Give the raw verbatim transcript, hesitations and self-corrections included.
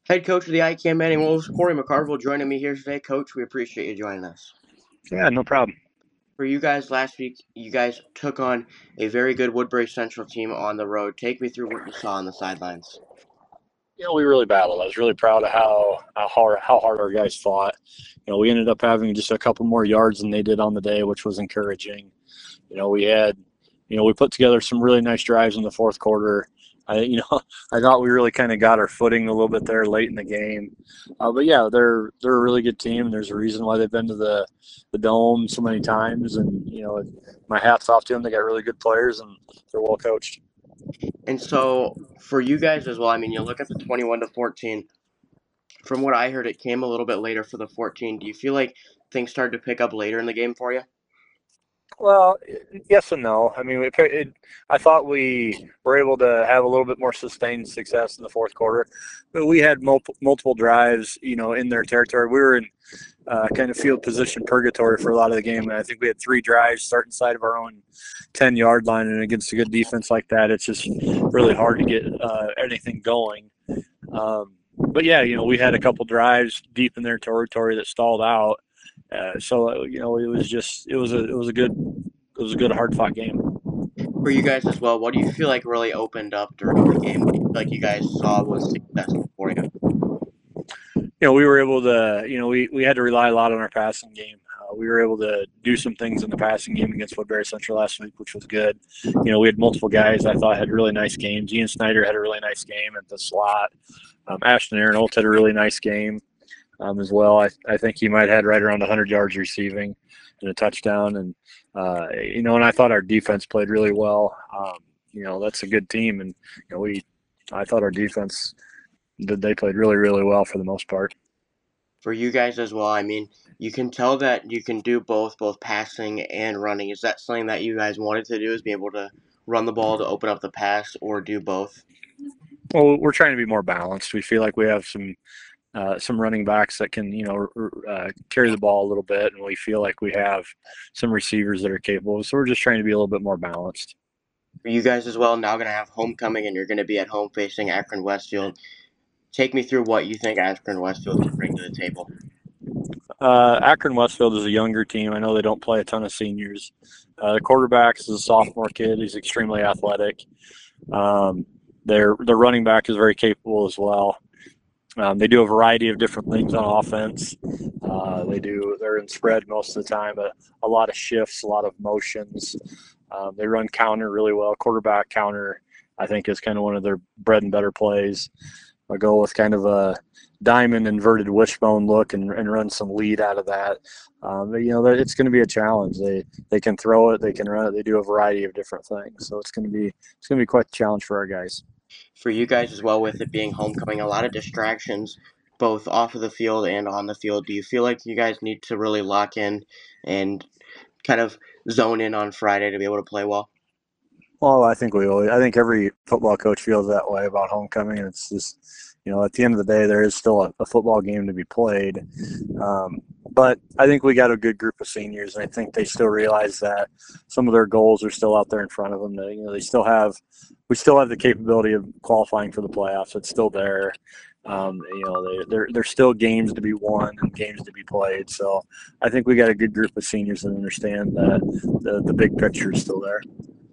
Head coach of the I C A M Manning Wolves, Corey McCarville, joining me here today. Coach, we appreciate you joining us. Yeah, no problem. For you guys last week, you guys took on a very good Woodbury Central team on the road. Take me through what you saw on the sidelines. You know, we really battled. I was really proud of how how hard how hard our guys fought. You know, we ended up having just a couple more yards than they did on the day, which was encouraging. You know, we had, you know, we put together some really nice drives in the fourth quarter. I, you know, I thought we really kind of got our footing a little bit there late in the game. Uh, but yeah, they're they're a really good team. There's a reason why they've been to the the dome so many times, and you know, my hat's off to them. They got really good players, and they're well coached. And so, for you guys as well, I mean, you look at the twenty-one to fourteen. From what I heard, it came a little bit later for the fourteen. Do you feel like things started to pick up later in the game for you? Well, yes and no. I mean, it, it, I thought we were able to have a little bit more sustained success in the fourth quarter, but we had multiple, multiple drives, you know, in their territory. We were in uh, kind of field position purgatory for a lot of the game, and I think we had three drives starting side of our own ten-yard line, and against a good defense like that, it's just really hard to get uh, anything going. Um, but yeah, you know, we had a couple drives deep in their territory that stalled out. Uh, so you know, it was just it was a it was a good it was a good hard fought game. For you guys as well, what do you feel like really opened up during the game? What do you feel like you guys saw was successful for you? You know, we were able to you know we, we had to rely a lot on our passing game. Uh, we were able to do some things in the passing game against Woodbury Central last week, which was good. You know, we had multiple guys I thought had really nice games. Ian Snyder had a really nice game at the slot. Um, Ashton Aaron had a really nice game um, as well. I, I think he might have had right around one hundred yards receiving and a touchdown. And, uh, you know, and I thought our defense played really well. Um, you know, that's a good team. And, you know, we, I thought our defense, they played really, really well for the most part. For you guys as well, I mean, you can tell that you can do both, both passing and running. Is that something that you guys wanted to do, is be able to run the ball to open up the pass or do both? Well, we're trying to be more balanced. We feel like we have some uh, some running backs that can, you know, uh, carry the ball a little bit, and we feel like we have some receivers that are capable. So we're just trying to be a little bit more balanced. For you guys as well, now going to have homecoming and you're going to be at home facing Akron Westfield. Take me through what you think Akron Westfield can bring to the table. Uh, Akron Westfield is a younger team. I know they don't play a ton of seniors. Uh, the quarterback is a sophomore kid. He's extremely athletic. Um, their their running back is very capable as well. Um, they do a variety of different things on offense. Uh, they do they're in spread most of the time, but a lot of shifts, a lot of motions. Um, they run counter really well. Quarterback counter, I think, is kind of one of their bread and butter plays. I go with kind of a diamond inverted wishbone look and, and run some lead out of that. Um, but, you know, it's going to be a challenge. They they can throw it, they can run it, they do a variety of different things. So it's going to be it's going to be quite a challenge for our guys. For you guys as well, with it being homecoming, a lot of distractions both off of the field and on the field. Do you feel like you guys need to really lock in and kind of zone in on Friday to be able to play well? Well, I think we always, I think every football coach feels that way about homecoming. And it's just, you know, at the end of the day, there is still a, a football game to be played. Um, but I think we got a good group of seniors, and I think they still realize that some of their goals are still out there in front of them. That, you know, they still have, we still have the capability of qualifying for the playoffs. It's still there. Um, you know, they, there there's still games to be won and games to be played. So I think we got a good group of seniors that understand that the, the big picture is still there.